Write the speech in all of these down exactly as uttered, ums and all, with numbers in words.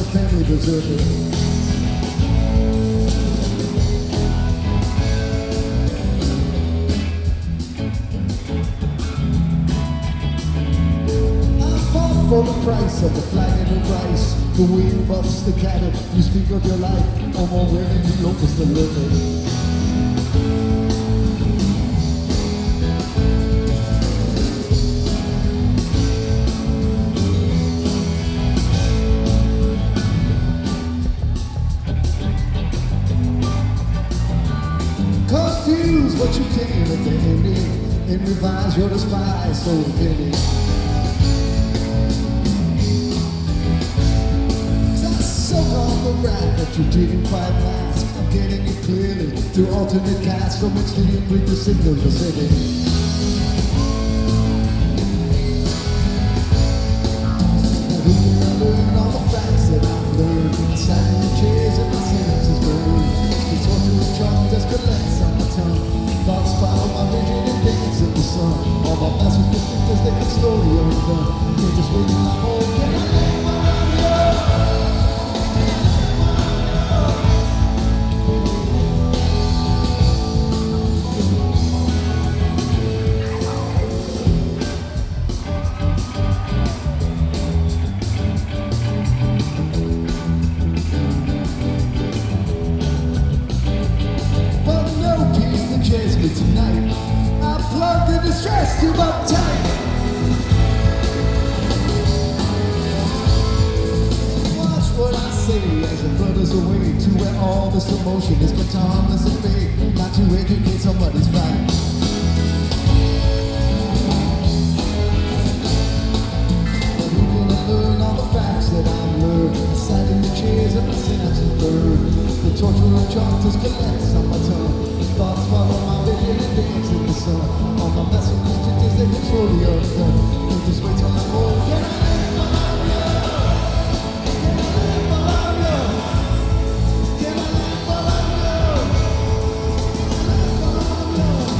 family deserted. For the price of the flag and the rice, the way you bust the cattle, you speak of your life, or more willing to locust the living. Confuse what you can at the ending, and revise your despise, so penny. That you didn't quite last. I'm getting it clearly through alternate casts from which didn't read the signal for city. Now who can I learn all the facts that I've learned? Sat in the chairs and my sentences burned. The torture of chalk just collects on my tongue. Thoughts follow my vision and dance in the sun. All my massive districtors, they can slowly undone. Can't just wait till I'm old. Can I live my life? Tonight, I plug the distress tube up tight. Watch what I say as it flutters away to where all this emotion is kept harmless and fake, not to educate somebody's fight. But who can I learn all the facts that I've learned? Sat in the chairs and the synapses burn. The torture of charters collects on my tongue. Thoughts follow my vision and dance in the sun. All my messages to this, they control the undone. Can't just wait till I'm old. Can I live while I'm young? Can I live while I'm young? Can I live while I'm young? Can I live while I'm young?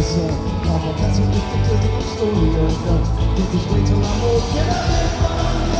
All my past are just a story of them. Can't just wait till I'm old. Can I live while I'm young?